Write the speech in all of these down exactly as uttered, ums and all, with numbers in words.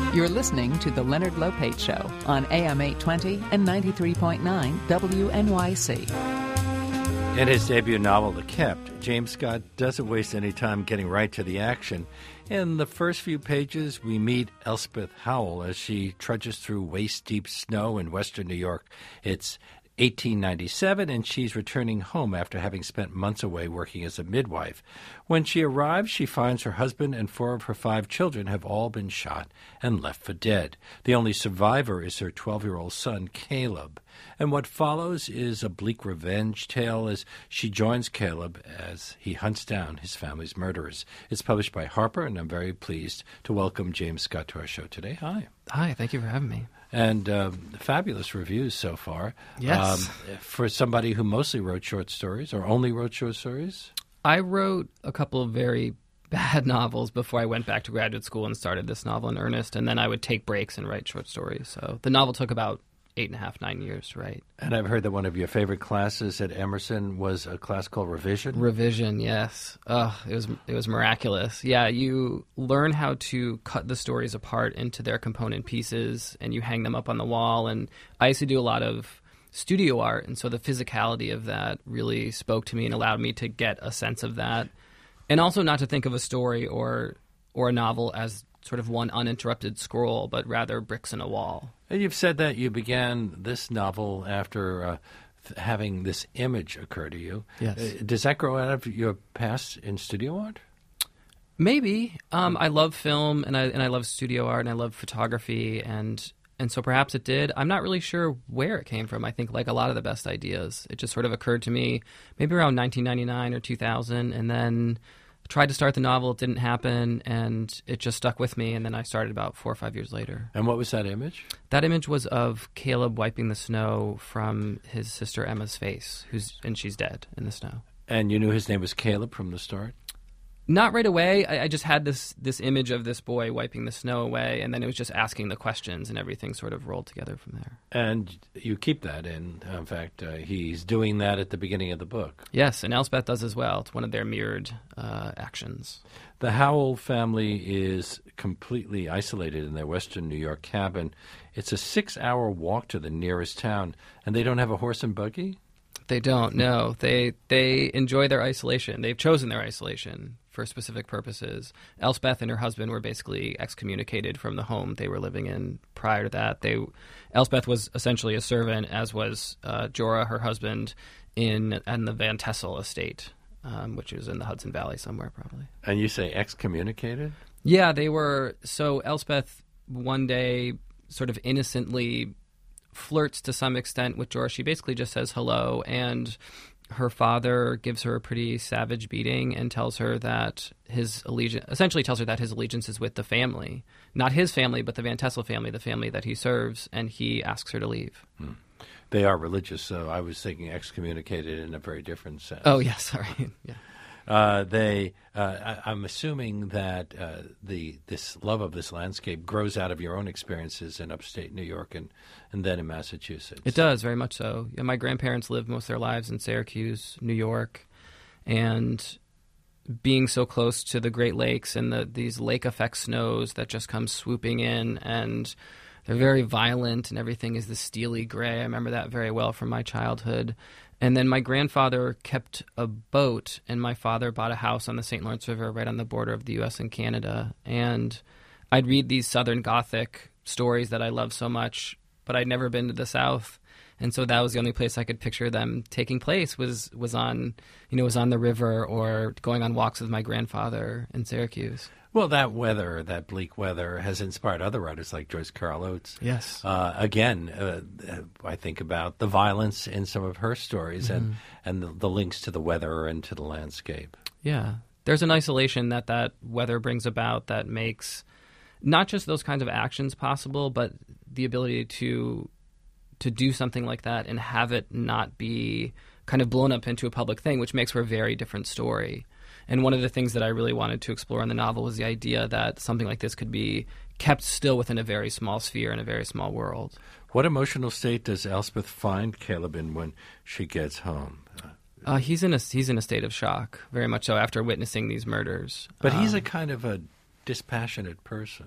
You're listening to The Leonard Lopate Show on A M eight twenty and ninety-three point nine W N Y C. In his debut novel, The Kept, James Scott doesn't waste any time getting right to the action. In the first few pages, we meet Elspeth Howell as she trudges through waist-deep snow in western New York. It's eighteen ninety-seven, and she's returning home after having spent months away working as a midwife. When she arrives, she finds her husband and four of her five children have all been shot and left for dead. The only survivor is her twelve-year-old son, Caleb. And what follows is a bleak revenge tale as she joins Caleb as he hunts down his family's murderers. It's published by Harper, and I'm very pleased to welcome James Scott to our show today. Hi. Hi, thank you for having me. And um, fabulous reviews so far. Yes. Um, for somebody who mostly wrote short stories or only wrote short stories? I wrote a couple of very bad novels before I went back to graduate school and started this novel in earnest, and then I would take breaks and write short stories. So the novel took about eight and a half, nine years to write. And I've heard that one of your favorite classes at Emerson was a class called Revision. Revision, yes. Oh, it was it was miraculous. Yeah, you learn how to cut the stories apart into their component pieces, and you hang them up on the wall. And I used to do a lot of studio art, and so the physicality of that really spoke to me and allowed me to get a sense of that. And also not to think of a story or or a novel as sort of one uninterrupted scroll, but rather bricks in a wall. And you've said that you began this novel after uh, th- having this image occur to you. Yes. Uh, does that grow out of your past in studio art? Maybe. Um, I love film, and I and I love studio art, and I love photography, and and so perhaps it did. I'm not really sure where it came from. I think like a lot of the best ideas, it just sort of occurred to me maybe around nineteen ninety-nine or two thousand, and then tried to start the novel, it didn't happen, and it just stuck with me, and then I started about four or five years later. And what was that image? That image was of Caleb wiping the snow from his sister Emma's face, who's and she's dead in the snow. And you knew his name was Caleb from the start? Not right away. I, I just had this this image of this boy wiping the snow away, and then it was just asking the questions, and everything sort of rolled together from there. And you keep that in. In fact, uh, he's doing that at the beginning of the book. Yes, and Elspeth does as well. It's one of their mirrored uh, actions. The Howell family is completely isolated in their western New York cabin. It's a six-hour walk to the nearest town, and they don't have a horse and buggy? They don't, no. They they enjoy their isolation. They've chosen their isolation for specific purposes. Elspeth and her husband were basically excommunicated from the home they were living in prior to that. They, Elspeth was essentially a servant, as was uh, Jorah, her husband, in, in the Van Tessel estate, um, which is in the Hudson Valley somewhere probably. And you say excommunicated? Yeah, they were. So Elspeth one day sort of innocently flirts to some extent with Jorah. She basically just says hello, and her father gives her a pretty savage beating and tells her that his allegiance, essentially tells her that his allegiance is with the family. Not his family, but the Van Tessel family, the family that he serves, and he asks her to leave. Hmm. They are religious, so I was thinking excommunicated in a very different sense. Oh, yeah, sorry. yeah. Uh, they, uh, I, I'm assuming that uh, the this love of this landscape grows out of your own experiences in upstate New York and, and then in Massachusetts. It does, very much so. Yeah, my grandparents lived most of their lives in Syracuse, New York, and being so close to the Great Lakes and the, these lake effect snows that just come swooping in, and they're very violent, and everything is this steely gray. I remember that very well from my childhood. And then my grandfather kept a boat, and my father bought a house on the Saint Lawrence River right on the border of the U S and Canada. And I'd read these Southern Gothic stories that I love so much, but I'd never been to the South. And so that was the only place I could picture them taking place was, was on, you know, was on the river or going on walks with my grandfather in Syracuse. Well, that weather, that bleak weather, has inspired other writers like Joyce Carol Oates. Yes. Uh, again, uh, I think about the violence in some of her stories mm-hmm. and, and the, the links to the weather and to the landscape. Yeah. There's an isolation that that weather brings about that makes not just those kinds of actions possible, but the ability to to do something like that and have it not be kind of blown up into a public thing, which makes for a very different story. And one of the things that I really wanted to explore in the novel was the idea that something like this could be kept still within a very small sphere in a very small world. What emotional state does Elspeth find Caleb in when she gets home? Uh, he's in a he's in a state of shock, very much so, after witnessing these murders. But um, he's a kind of a dispassionate person.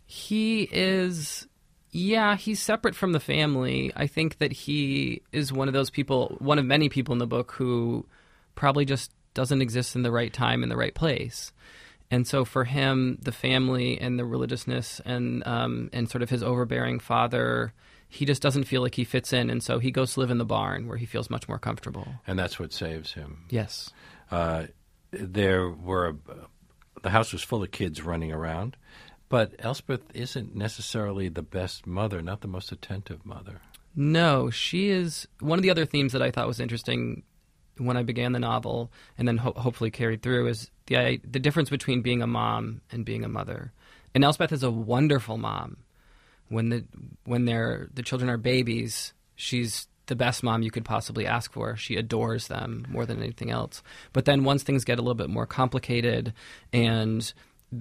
He is, yeah, he's separate from the family. I think that he is one of those people, one of many people in the book who probably just doesn't exist in the right time in the right place. And so for him, the family and the religiousness and um, and sort of his overbearing father, he just doesn't feel like he fits in. And so he goes to live in the barn where he feels much more comfortable. And that's what saves him. Yes. Uh, there were, a, the house was full of kids running around, but Elspeth isn't necessarily the best mother, not the most attentive mother. No, she is. One of the other themes that I thought was interesting when I began the novel, and then ho- hopefully carried through, is the I, the difference between being a mom and being a mother. And Elspeth is a wonderful mom. When the when they're the children are babies, she's the best mom you could possibly ask for. She adores them more than anything else. But then once things get a little bit more complicated and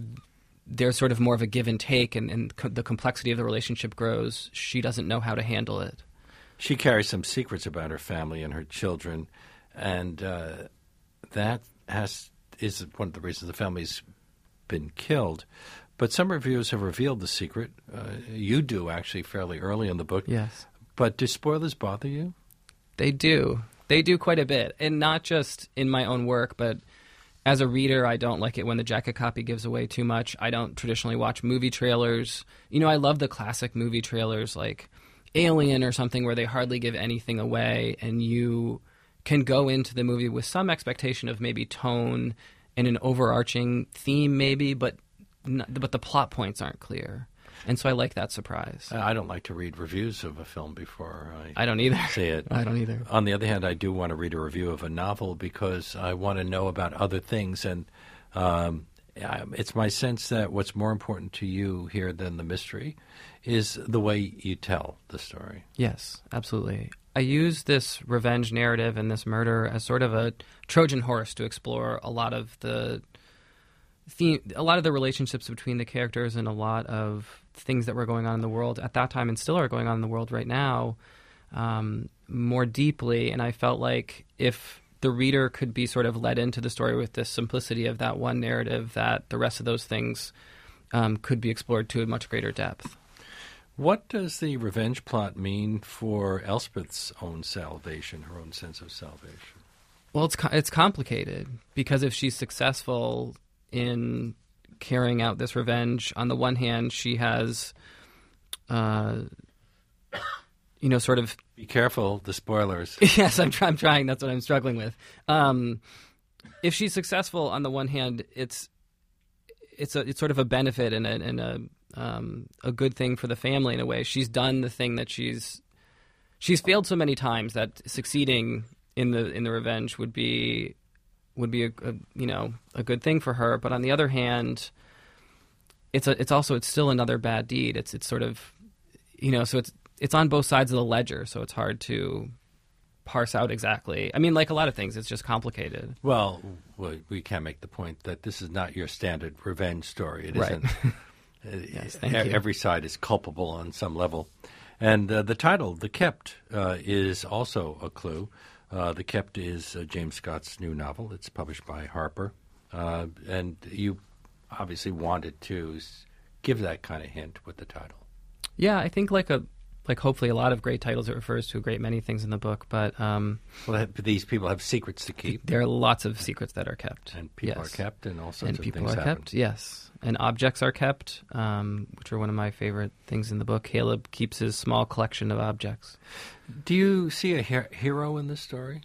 there's sort of more of a give and take, and, and co- the complexity of the relationship grows, she doesn't know how to handle it. She carries some secrets about her family and her children. And uh, that has is one of the reasons the family's been killed. But some reviewers have revealed the secret. Uh, you do, actually, fairly early in the book. Yes. But do spoilers bother you? They do. They do quite a bit. And not just in my own work, but as a reader, I don't like it when the jacket copy gives away too much. I don't traditionally watch movie trailers. You know, I love the classic movie trailers like Alien or something where they hardly give anything away, and you can go into the movie with some expectation of maybe tone and an overarching theme maybe, but not, but the plot points aren't clear. And so I like that surprise. I don't like to read reviews of a film before I, I don't either. see it. I don't either. On the other hand, I do want to read a review of a novel because I want to know about other things. And um, it's my sense that what's more important to you here than the mystery is the way you tell the story. Yes, absolutely. I use this revenge narrative and this murder as sort of a Trojan horse to explore a lot of the theme, a lot of the relationships between the characters and a lot of things that were going on in the world at that time and still are going on in the world right now um, more deeply. And I felt like if the reader could be sort of led into the story with the simplicity of that one narrative, that the rest of those things um, could be explored to a much greater depth. What does the revenge plot mean for Elspeth's own salvation, her own sense of salvation? Well, it's it's complicated because if she's successful in carrying out this revenge, on the one hand, she has, uh, you know, sort of... Be careful, the spoilers. Yes, I'm, try- I'm trying. That's what I'm struggling with. Um, if she's successful, on the one hand, it's it's a it's sort of a benefit and a, and a um, a good thing for the family in a way. She's done the thing that she's she's failed so many times that succeeding in the in the revenge would be would be a, a you know a good thing for her. But on the other hand, it's a it's also it's still another bad deed. It's it's sort of you know so it's it's on both sides of the ledger. So it's hard to parse out exactly. I mean, like a lot of things, it's just complicated. Well, we can make the point that this is not your standard revenge story. It right. isn't. Yes, thank e- you. Every side is culpable on some level. And uh, the title, The Kept, uh, is also a clue. Uh, the Kept is uh, James Scott's new novel. It's published by Harper. Uh, and you obviously wanted to s- give that kind of hint with the title. Yeah, I think like a like hopefully a lot of great titles, it refers to a great many things in the book. But um, well, that, these people have secrets to keep. There are lots of secrets that are kept. And people yes. are kept, and all sorts and of people things are happen. kept, yes. And objects are kept, um, which are one of my favorite things in the book. Caleb keeps his small collection of objects. Do you see a her- hero in this story?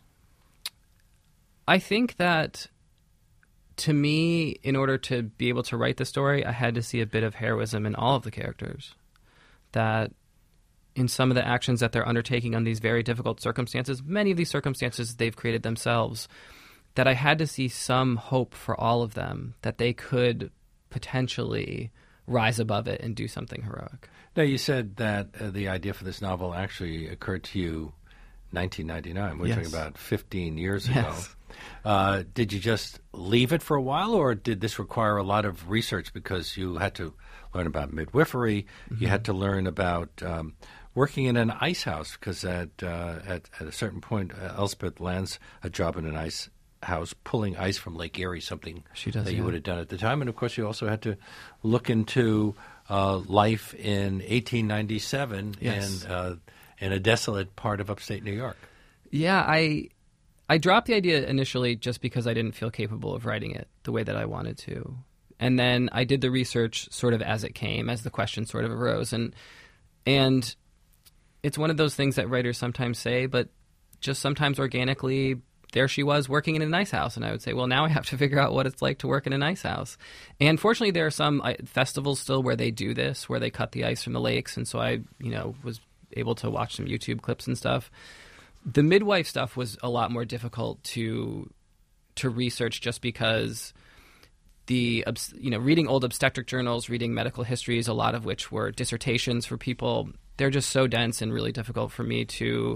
I think that, to me, in order to be able to write the story, I had to see a bit of heroism in all of the characters. That in some of the actions that they're undertaking on these very difficult circumstances, many of these circumstances they've created themselves, that I had to see some hope for all of them, that they could potentially rise above it and do something heroic. Now, you said that uh, the idea for this novel actually occurred to you nineteen ninety-nine. We're Yes. talking about fifteen years Yes. ago. Uh, did you just leave it for a while, or did this require a lot of research because you had to learn about midwifery, mm-hmm. you had to learn about um, working in an ice house, because at, uh, at, at a certain point, uh, Elspeth lands a job in an ice house pulling ice from Lake Erie, something she does, that you yeah. would have done at the time. And, of course, you also had to look into uh, life in eighteen ninety-seven Yes. in, uh, in a desolate part of upstate New York. Yeah, I I dropped the idea initially just because I didn't feel capable of writing it the way that I wanted to. And then I did the research sort of as it came, as the question sort of arose. And and it's one of those things that writers sometimes say, but just sometimes organically, there she was working in a nice house. And I would say, well, now I have to figure out what it's like to work in a nice house. And fortunately, there are some uh, festivals still where they do this, where they cut the ice from the lakes. And so I, you know, was able to watch some YouTube clips and stuff. The midwife stuff was a lot more difficult to to research just because the, you know, reading old obstetric journals, reading medical histories, a lot of which were dissertations for people, they're just so dense and really difficult for me to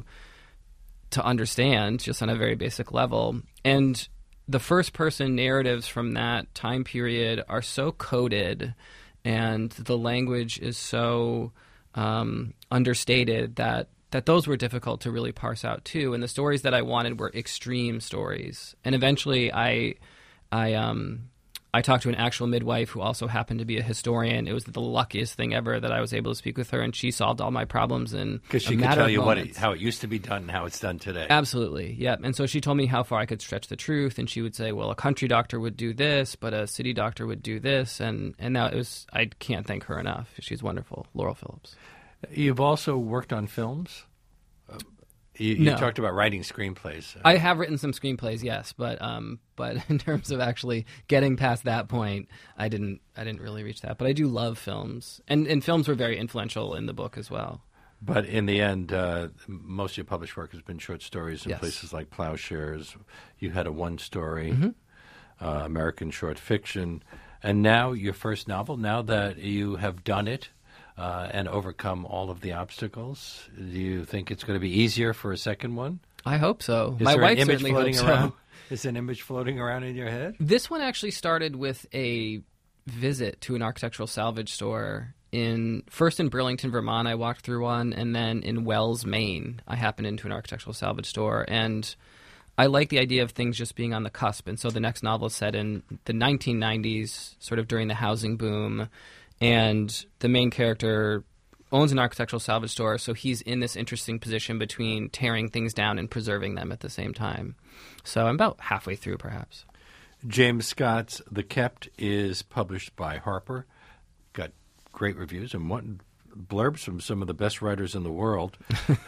to understand just on a very basic level. And the first person narratives from that time period are so coded and the language is so um, understated that that those were difficult to really parse out too. And the stories that I wanted were extreme stories. And eventually I I um I talked to an actual midwife who also happened to be a historian. It was the luckiest thing ever that I was able to speak with her, and she solved all my problems in Because she a could matter tell of you what it, moments. how it used to be done and how it's done today. Absolutely, yeah. And so she told me how far I could stretch the truth, and she would say, well, a country doctor would do this, but a city doctor would do this. And, and now it was, I can't thank her enough. She's wonderful. Laurel Phillips. You've also worked on films? Uh, you you No. talked about writing screenplays. I have written some screenplays, yes, but um, but in terms of actually getting past that point, I didn't I didn't really reach that. But I do love films, and and films were very influential in the book as well. But in the end, uh, most of your published work has been short stories in Yes. places like Plowshares. You had a one-story, Mm-hmm. uh, American short fiction. And now your first novel, now that you have done it uh, and overcome all of the obstacles, do you think it's going to be easier for a second one? I hope so. Is My there wife an image certainly floating hopes so. around? Is an image floating around in your head? This one actually started with a visit to an architectural salvage store in first in Burlington, Vermont. I walked through one, and then in Wells, Maine, I happened into an architectural salvage store, and I like the idea of things just being on the cusp. And so the next novel is set in the nineteen nineties, sort of during the housing boom, and the main character owns an architectural salvage store, so he's in this interesting position between tearing things down and preserving them at the same time. So I'm about halfway through, perhaps. James Scott's The Kept is published by Harper. Got great reviews and one blurbs from some of the best writers in the world.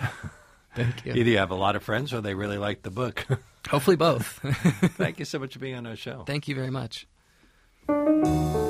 Thank you. Either you have a lot of friends or they really like the book. Hopefully both. Thank you so much for being on our show. Thank you very much.